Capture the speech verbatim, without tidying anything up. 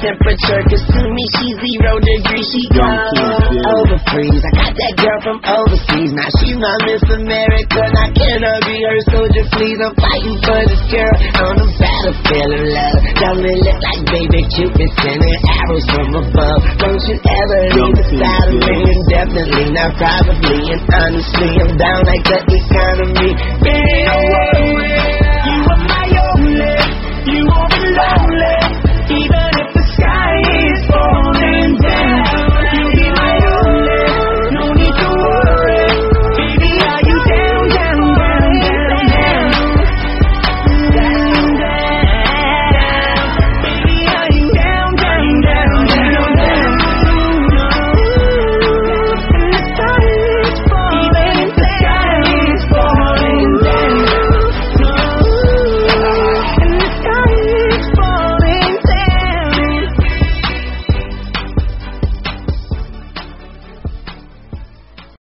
temperature, cause to me she's zero degrees. She goes over freeze. I got that girl from overseas. Now she's my Miss America. Now can I be her soldier, please? I'm fighting for this girl on the battlefield of love. Don't it look like baby Cupid sending arrows from above? Don't you ever leave the side of me? Indefinitely, not probably, and honestly, I'm down like the economy. Baby,